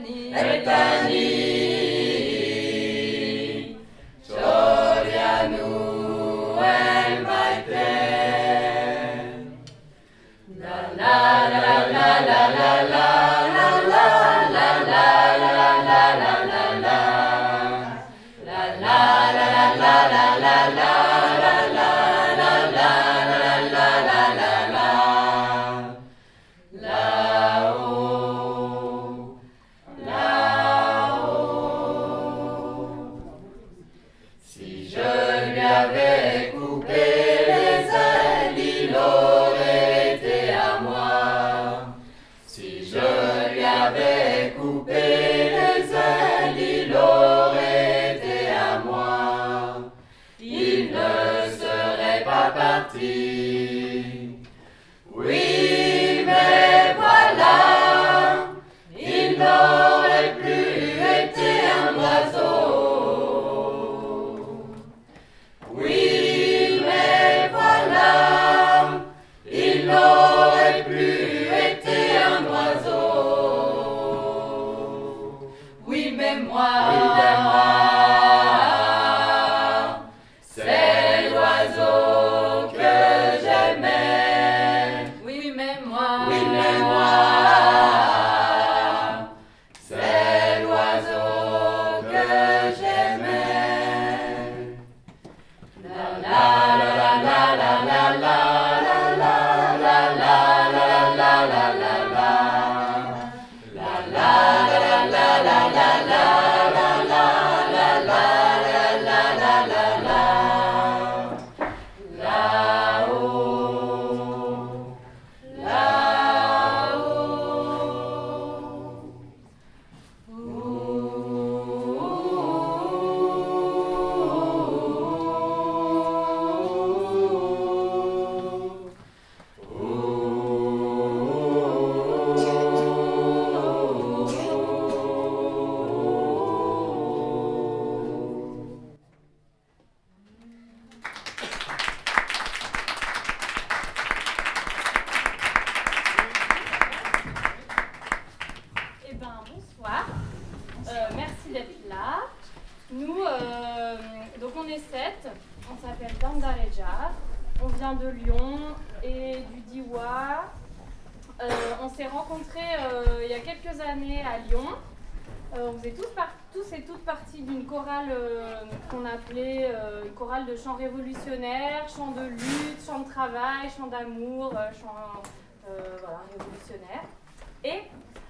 De chants révolutionnaires, chants de lutte, chants de travail, chants d'amour, chants révolutionnaires. Et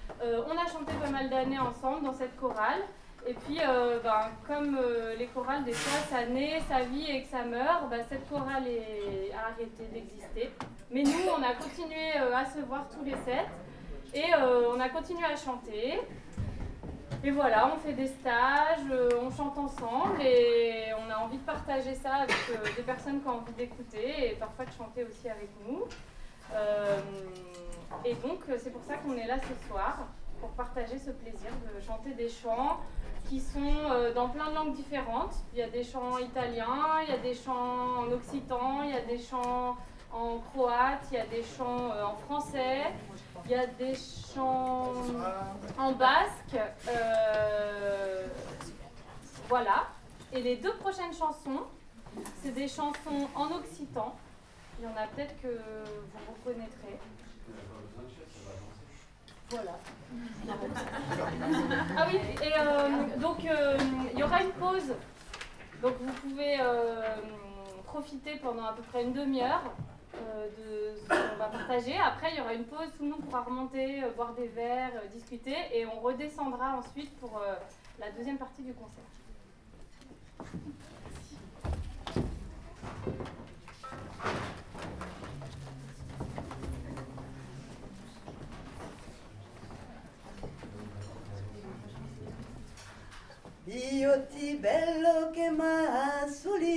on a chanté pas mal d'années ensemble dans cette chorale. Et puis, comme les chorales, des fois, ça naît, ça vit et que ça meurt, cette chorale a arrêté d'exister. Mais nous, on a continué à se voir tous les 7 et on a continué à chanter. Et voilà, on fait des stages, on chante ensemble et on a envie de partager ça avec des personnes qui ont envie d'écouter et parfois de chanter aussi avec nous. Et donc, c'est pour ça qu'on est là ce soir, pour partager ce plaisir de chanter des chants qui sont dans plein de langues différentes. Il y a des chants italiens, il y a des chants en occitan, il y a des chants en croate, il y a des chants en français. Il y a des chants en basque, voilà. Et les 2 prochaines chansons, c'est des chansons en occitan. Il y en a peut-être que vous reconnaîtrez. Voilà. Ah oui, et donc il y aura une pause. Donc vous pouvez profiter pendant à peu près une demi-heure. De ce qu'on va partager. Après, il y aura une pause, tout le monde pourra remonter, boire des verres, discuter, et on redescendra ensuite pour la deuxième partie du concert. Io ti bello che m'assoli,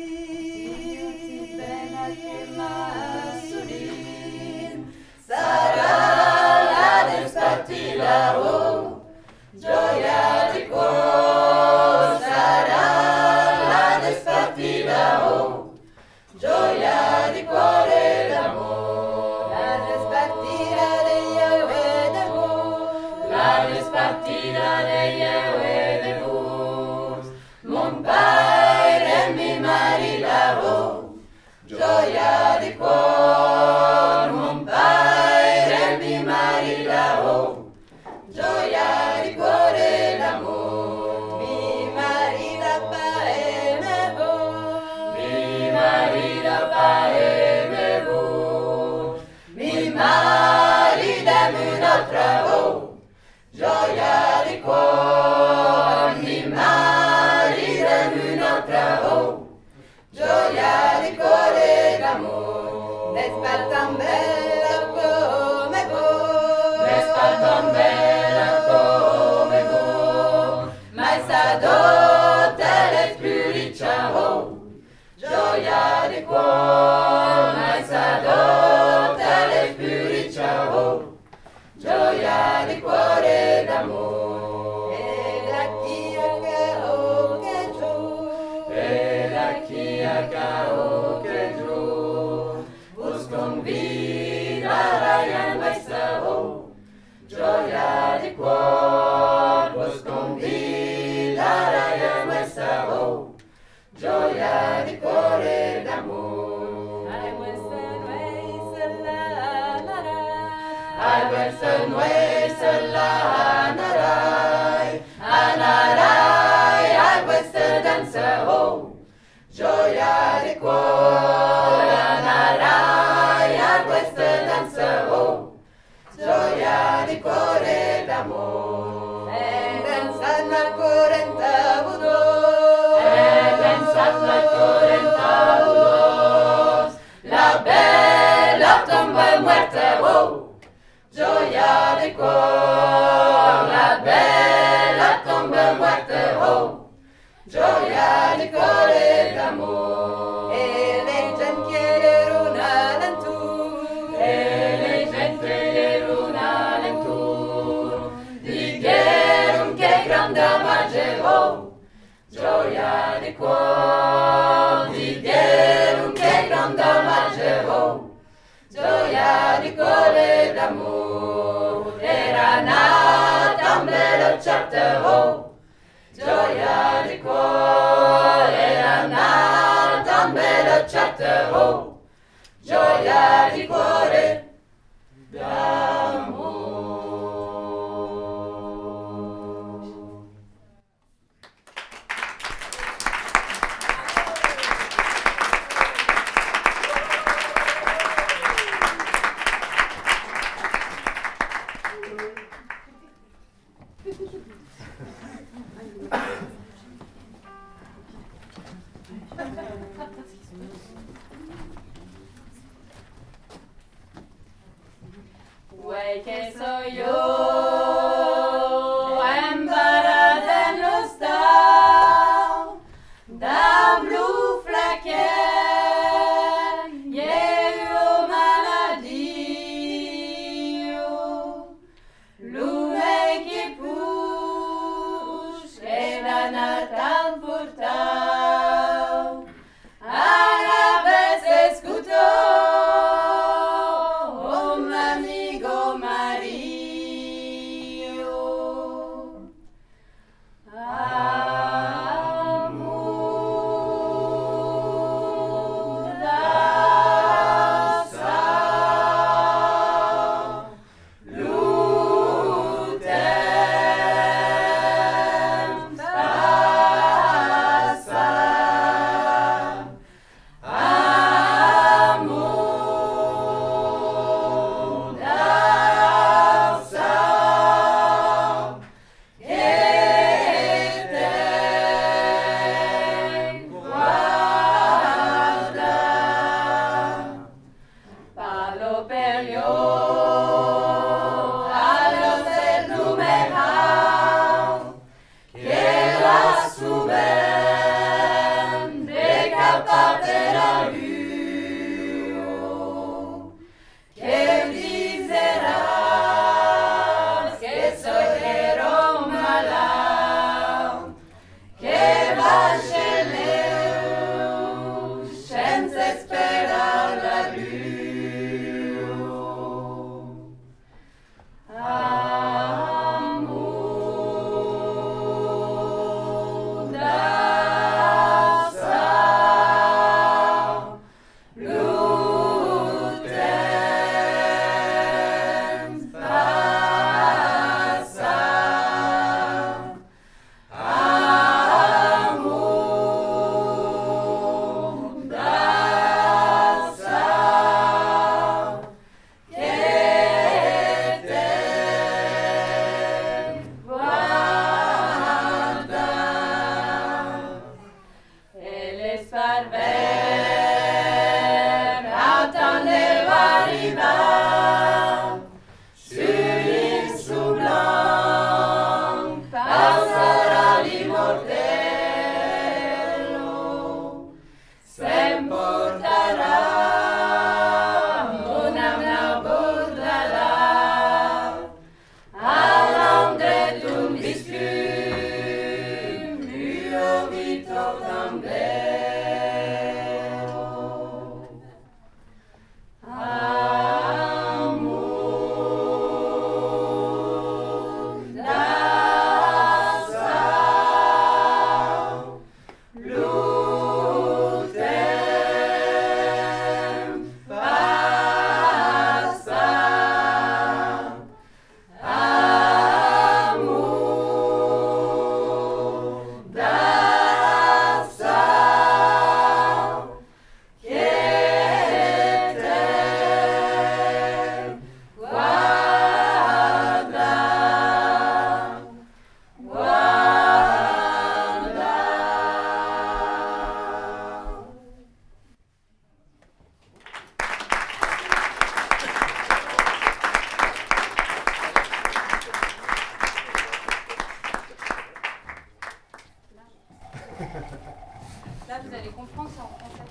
sarà la despartita, oh, gioia di cuore, sarà la despartita, oh, gioia di cuore d'amore, la despartita de Yahweh d'amore, la despartita meglio e de vos, mon Padre mi marilaro, gioia di cuor, mon Padre mi marilaro, gioia di cuore d'amor, mi marida pa aimez-vous, mi marida pa aimez-vous, mi marida mi notre gioia di cuor, mi marida mi notre gioia di cuore d'amor, n'est-ce pas tant bella come voi, n'est-ce pas tant bella come voi, ma sa dote le spiritual, gioia di cuore, ma sa dote le spiritual, gioia di cuore d'amor. E la chiacca che giù, e la chiacca che giù, vos convidarai a questa gioia di cuore, vos convidarai a questa gioia di cuore d'amor. I Western Way, la narai, I Western dancer, gioia di cuore, narai, I Western dancer, gioia di cuore d'amor. E pensando al 42, e pensando al 42, la bella tomba muerta, gioia di cuore, la bella tomba muerta, gioia di cuore d'amor. E le gente chiederuno all'antur, e le gente chiederuno all'antur, dichiarum che grande amageo, gioia di cuore, dichiarum che grande amageo, gioia di cuore d'amor. Era nata un bello certo, gioia di cuore, era nata un bello certo, gioia di cuore d'amor. Viscum, muo vitor dambero. Amor da sal, lutem passa. Amor da sal, que te guarda, guarda. Là, vous allez comprendre, c'est en français.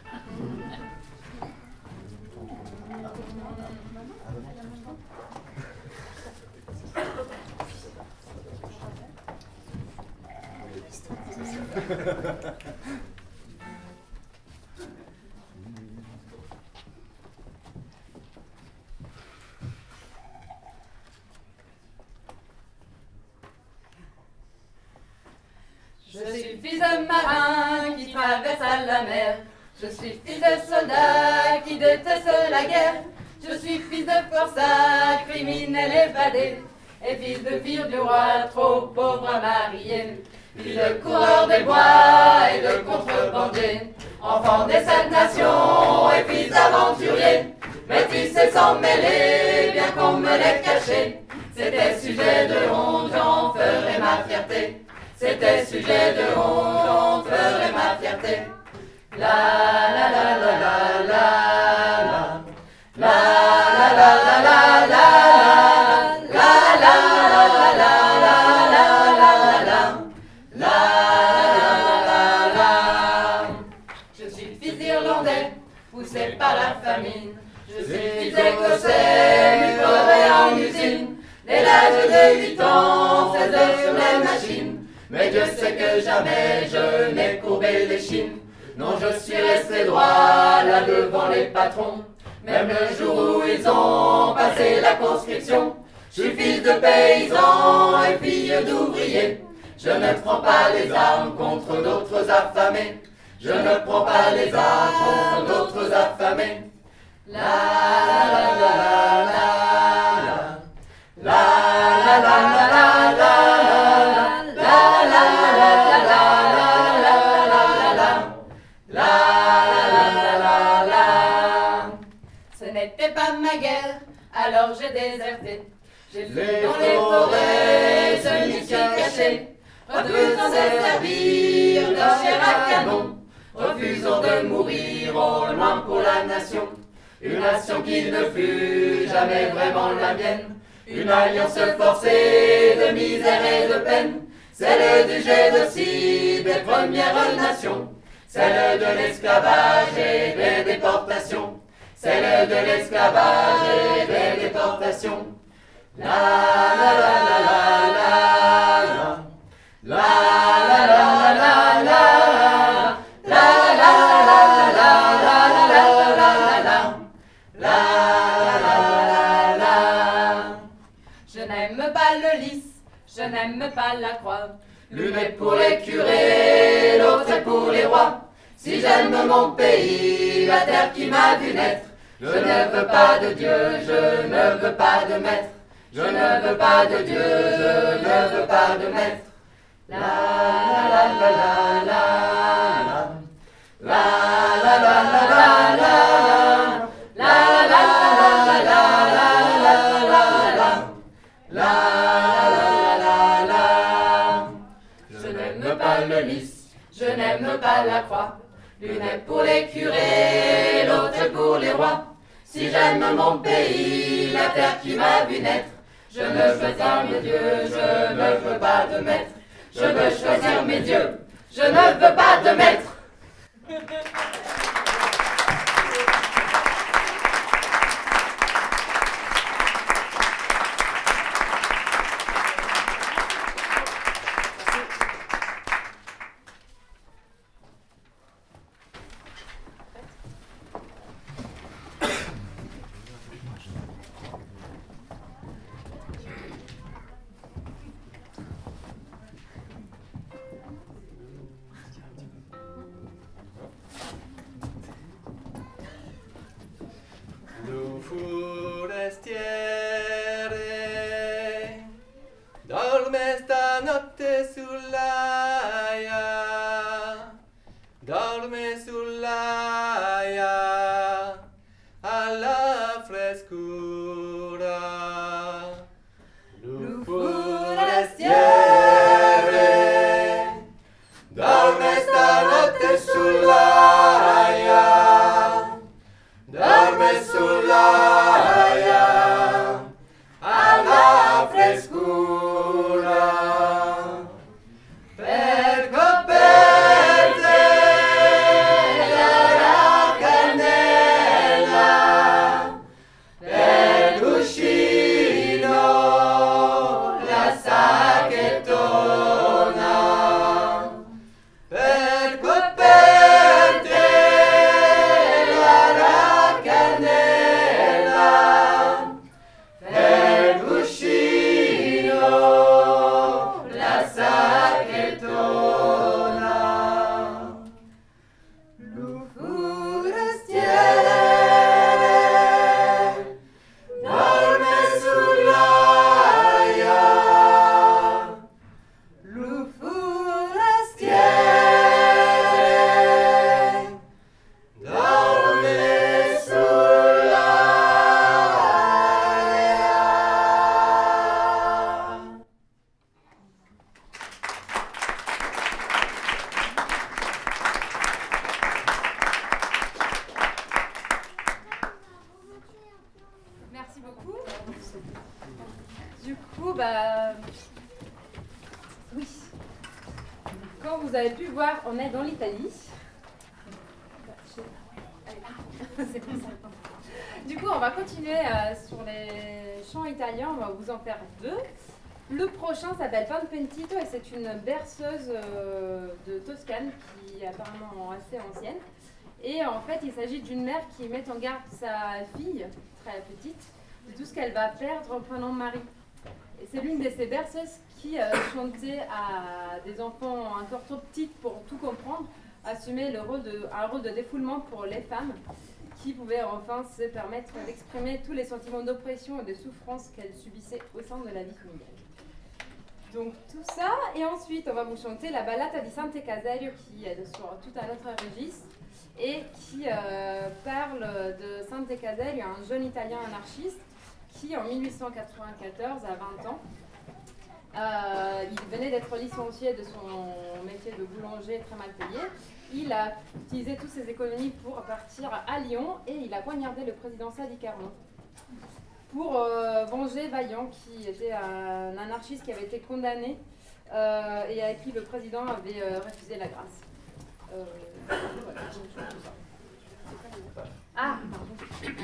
Je suis fils de marin qui traverse la mer. Je suis fils de soldat qui déteste la guerre. Je suis fils de forçat, criminel évadé. Et fils de fille du roi, trop pauvre à marier. Fils de coureur des bois et de contrebandier. Enfant des 7 nations et fils d'aventurier. Métis et sans mêler, bien qu'on me l'ait caché. C'était sujet de honte, j'en ferai ma fierté. C'était sujet de honte, j'en ferai ma fierté. La la la la la la la la la la la la la la la la la. Je suis fils d'Irlandais, poussé par la famine. Je suis fils d'Écossais, microbé en usine. Dès l'âge de 8 ans, 16 heures sur les machines. Mais Dieu sait que jamais je n'ai courbé les chines. Non, je suis resté droit là devant les patrons. Même le jour où ils ont passé la conscription. Je suis fils de paysan et fille d'ouvrier. Je ne prends pas les armes contre d'autres affamés. Je ne prends pas les armes contre d'autres affamés. La la la la la la la la la la la. Ce n'était pas ma guerre, alors j'ai déserté. J'ai fui dans les forêts, je m'y suis caché, refusant de servir de chair à canon, refusant de mourir au loin pour la nation. Une nation qui ne fut jamais vraiment la mienne, une alliance forcée de misère et de peine, celle du génocide des premières nations, celle de l'esclavage et des déportations, celle de l'esclavage et des déportations. La la la la la la la la la la la la la la. Je n'aime pas le lys, je n'aime pas la croix. L'une est pour les curés, l'autre est pour les rois. Si j'aime mon pays, la terre qui m'a vu naître, je ne veux pas de Dieu, je ne veux pas de maître. Je ne veux pas de Dieu, je ne veux pas de maître. La la la la la la la la la la la la la la. Je n'aime pas le lys, je n'aime pas la croix. L'une est pour les curés, l'autre est pour les rois. Si j'aime mon pays, la terre qui m'a vu naître, je veux choisir mes dieux, je ne veux pas de maître. Je veux choisir mes dieux, je ne veux pas de maître. Dorme stanotte sull'aia, dorme sull'aia, alla frescura. Lu forestiere, dorme stanotte sull'aia, dorme sull'aia, alla frescura. Per coperte la cannella, per cuscino la sacchettona, per coperte la cannella, per cuscino la sacchettona. Lu forestiere, dorme sull'aia. Lu forestiere, dorme sull'aia. Merci beaucoup. Du coup, oui. Comme vous avez pu voir, on est dans l'Italie. C'est comme ça. Du coup, on va continuer sur les chants italiens. On va vous en faire deux. Le prochain s'appelle Pan Pentito et c'est une berceuse de Toscane qui est apparemment assez ancienne. Et en fait, il s'agit d'une mère qui met en garde sa fille, très petite, de tout ce qu'elle va perdre en prenant mari. Et c'est l'une de ces berceuses qui chantait à des enfants encore trop petites pour tout comprendre, assumait un rôle de défoulement pour les femmes qui pouvaient enfin se permettre d'exprimer tous les sentiments d'oppression et de souffrance qu'elles subissaient au sein de la vie familiale. Donc tout ça, et ensuite on va vous chanter la ballata di Sante Caserio qui est sur tout un autre registre et qui parle de Sante Caserio, un jeune Italien anarchiste qui en 1894, à 20 ans, il venait d'être licencié de son métier de boulanger très mal payé. Il a utilisé toutes ses économies pour partir à Lyon et il a poignardé le président Sadi Carnot pour venger Vaillant, qui était un anarchiste qui avait été condamné et à qui le président avait refusé la grâce. Voilà, ah, pardon.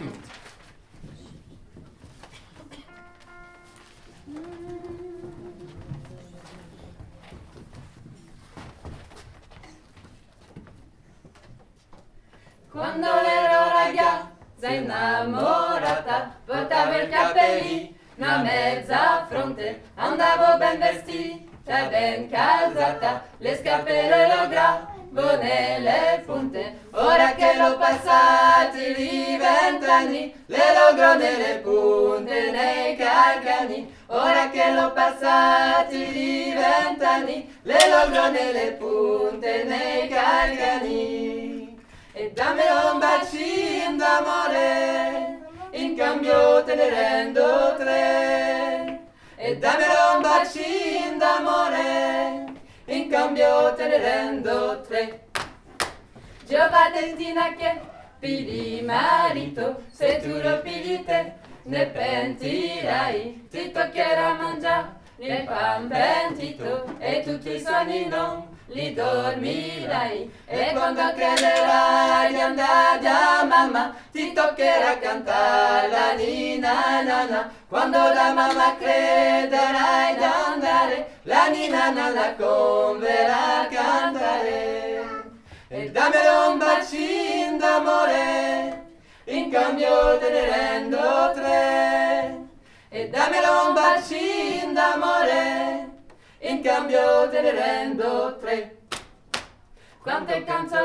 Quando ero ragazza innamorata, portavo i capelli, una mezza fronte, andavo ben vestita e ben calzata, le scarpe e lo grabo nelle punte. Ora che l'ho passati i 20 anni, le logro nelle punte nei calcani. Ora che l'ho passati i 20 anni, le logro nelle punte nei calcani. E dammelo un bacino d'amore, in cambio te ne rendo 3. E dammelo un bacino d'amore, in cambio te ne rendo 3. Giovanettina che pigli marito, se tu lo pigli te, ne pentirai, ti toccherà mangiare nel pan pentito e tutti i sogni non li dormirai. E quando crederai di andare da mamma, ti toccherà cantare la nina nana. Quando da mamma crederai di andare, la nina nana converrà a cantare. E dammelo un bacino d'amore, in cambio te ne rendo 3. E dammelo un bacino d'amore, in cambio te ne rendo 3. Quante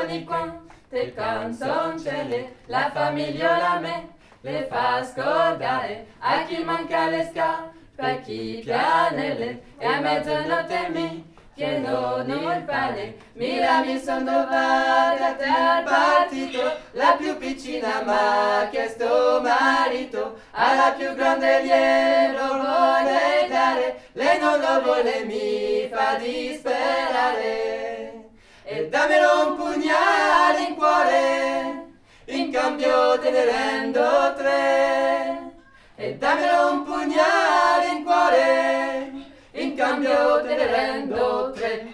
canzoncelle la famigliola a me le fa scordare. A chi manca le scarpe pacchi, pianelle, e a mezzanotte pieno il pane, mi son trovata al partito, la più piccina m'ha chiesto marito, alla più grande glielo vuole dare, lei non lo vuole, mi fa disperare. E dammelo un pugnale in cuore, in cambio te ne rendo 3. E dammelo un pugnale in cuore, in cambio te ne rendo 3.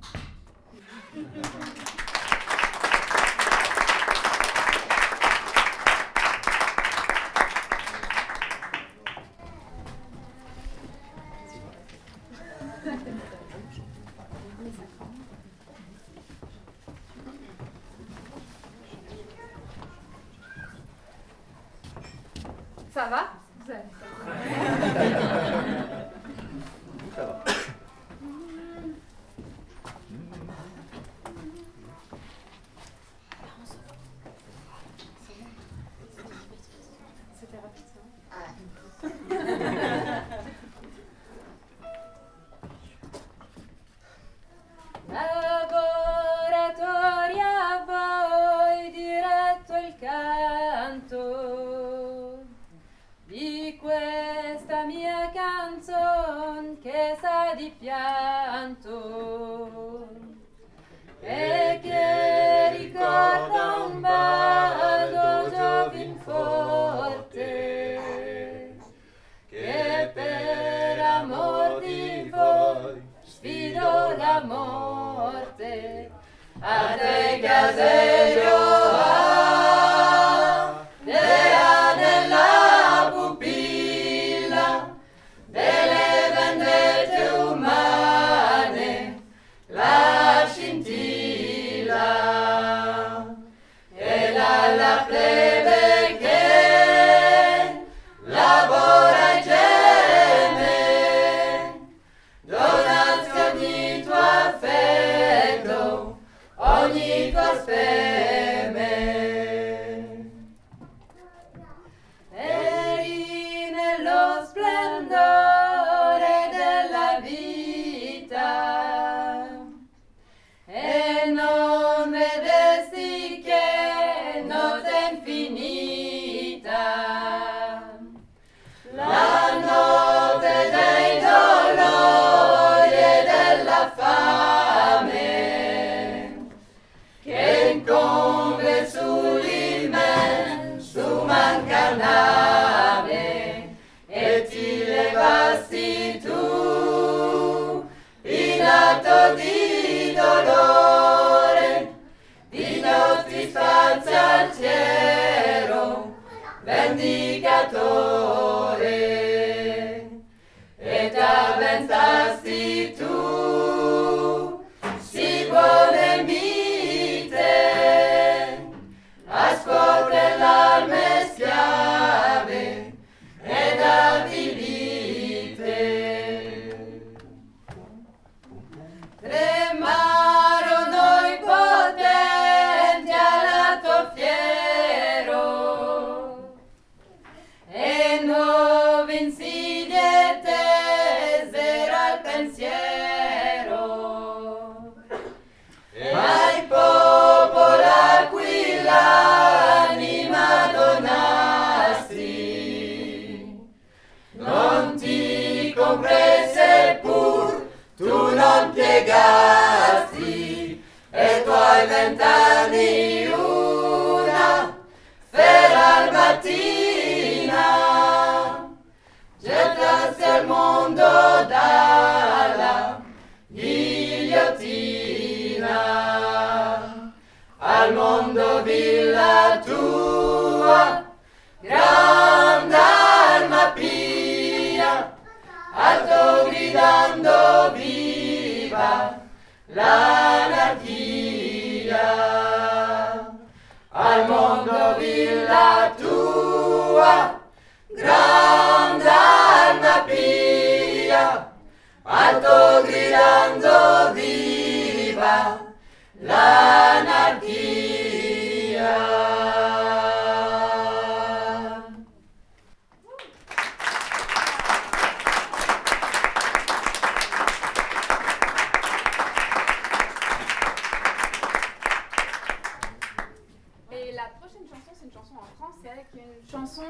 Ça va? C'était rapide ça. Laboratoria a voi diretto il canto di questa mia canzon che sa di pianto e che ricorda un ballo giovin forte che per amor di voi sfido la morte. A te caseggio dea nella pupilla delle vendette umane la scintilla e la plebe che lavora e geme, donazioni tuo affetto, ogni tua speme. Eri nello splendore della vita e non vedesti che notte infinita, la notte dei dolori e della fame che incombe sull'immenso mancar nave e ti levasti tu in atto di dolore, di notti spazia al cielo vendicatore e t'avventasti tu si buone mite a scuotere l'arme schiave ed avvilite. Tremarono i potenti all'atto fiero e nuove insidie tesero al pensiero e ai popoli a cui l'anima donasti non ti comprese pur tu non piegasti e tuoi 20 anni una feral mattina gettasti al mondo dalla ghigliottina, al mondo villa tua, grande arma pia, alto gridando viva l'anarchia. Al mondo villa tua, grande arma pia, alto gridando viva l'anarchia.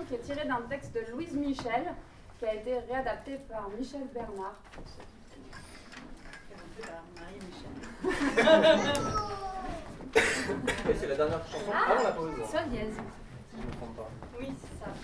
qui est tiré d'un texte de Louise Michel, qui a été réadapté par Michel Bernard. Et c'est la dernière chanson avant la pause. Sol dièse. Si je ne me trompe pas. Oui, c'est ça.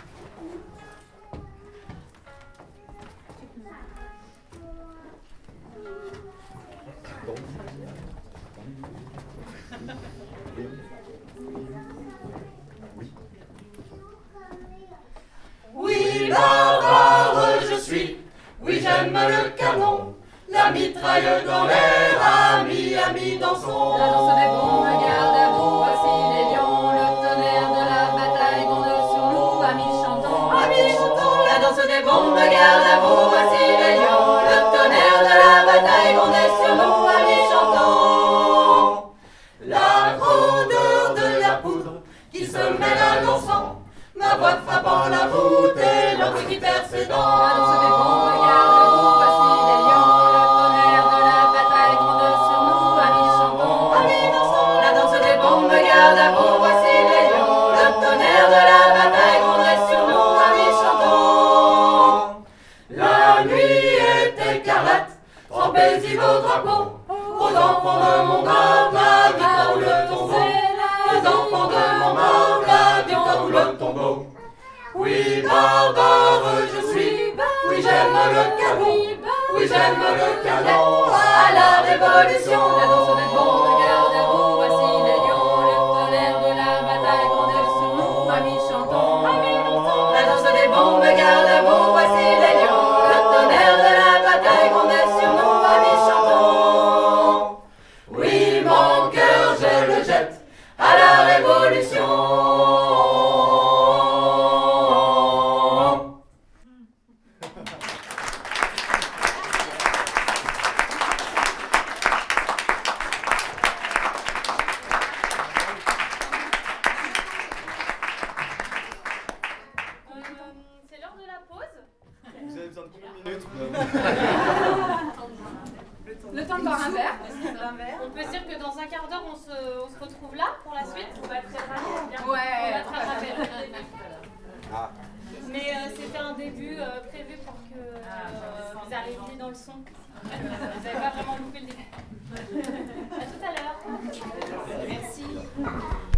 Oui, barbare je suis, oui j'aime le canon, la mitraille dans l'air, ami, ami dans son. La danse des bombes, garde à vous, voici les lions, le tonnerre de la bataille gronde sur nous, amis chantons, Amis chantons, la danse des bombes, garde à vous, voici les lions, le tonnerre de la bataille gronde sur nous, amis chantons. La rondeur de la poudre qui se mêle à l'encens, ma voix frappant la voûte et l'encre qui perce ses dents. la danse des bombes, garde à vous, voici les lions, le tonnerre de la bataille gronde sur nous, amis chantons, Amis dansons, la danse des bombes, garde à vous, voici les lions, le tonnerre de la bataille gronde sur nous, amis chantons. La nuit est écarlate, trempez y vos drapeaux, aux enfants de mon âme, la victoire ou le tombeau. Aux enfants de mon âme, la victoire ou le tombeau. Oui, barbare je suis, oui j'aime le canon, oui j'aime le canon, à la révolution. la danse des bombes, garde à vous, voici les lions, le tonnerre de la bataille gronde sur nous, amis chantons, La danse des bombes, garde à vous, voici les lions, le tonnerre de la bataille gronde sur nous, amis chantons. Oui, mon cœur, je le jette à la révolution. C'est l'heure de la pause. Vous avez besoin de combien de minutes le temps de boire un verre. On peut se dire que dans un quart d'heure, on se retrouve là pour la suite. On va très rapide. Ouais. On va très rapide. Ah. Mais c'était un début prévu pour que vous arriviez dans le son. Vous n'avez pas vraiment loupé le début.